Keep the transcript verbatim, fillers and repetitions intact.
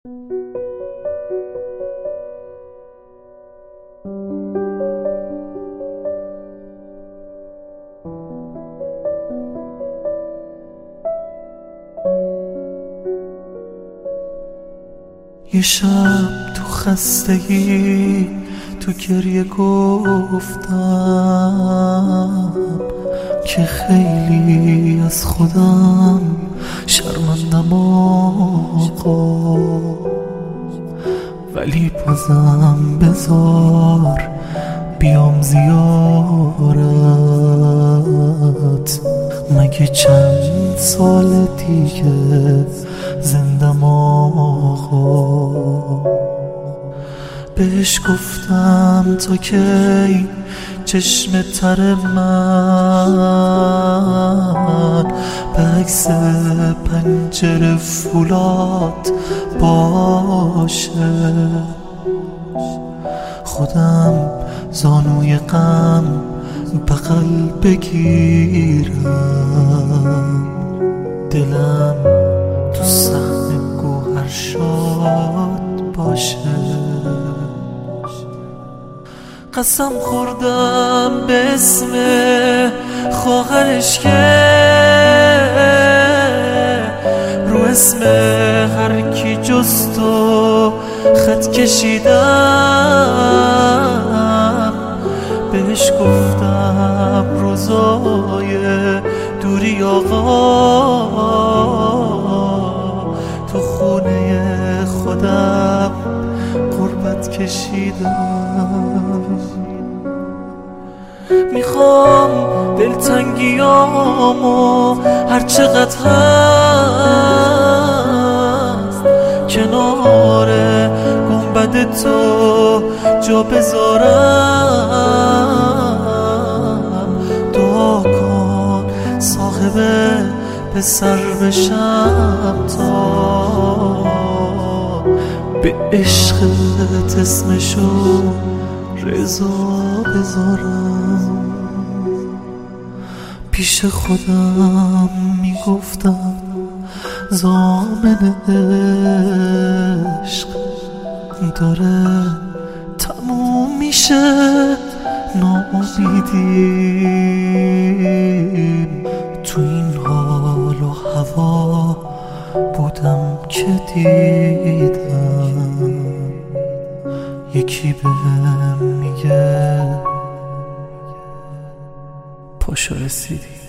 یه شب تو خستگی تو گریه گفتم که خیلی از خودم شرمندم آقا، ولی بازم بذار بیام زیارت. مگه چند سال دیگه زندم آقا. بهش گفتم تا کی چشم تر من به عکس پنجره فولاد باشه. خودم زانوی غم بغل بگیرم، دلم تو صحن گوهر شاد باشه. قسم خوردم به اسم خواهرش که رو اسم هر کی جز تو خط کشیدم. بهش گفتم روزای دوری آقا تو خونه خودم غربت کشیدم. میخوام دلتنگیامو هر چقدر هست کنار گنبد تو جا بذارم. دعا کن صاحب پسر بشم تا به عشقت اسمشو رضا بذارم. پیش خودم میگفتم ضامن عشق داره تموم میشه، ناامیدیم. تو این حال و هوا بودم که دیدم یکی بهم میگه پاشو رسیدی.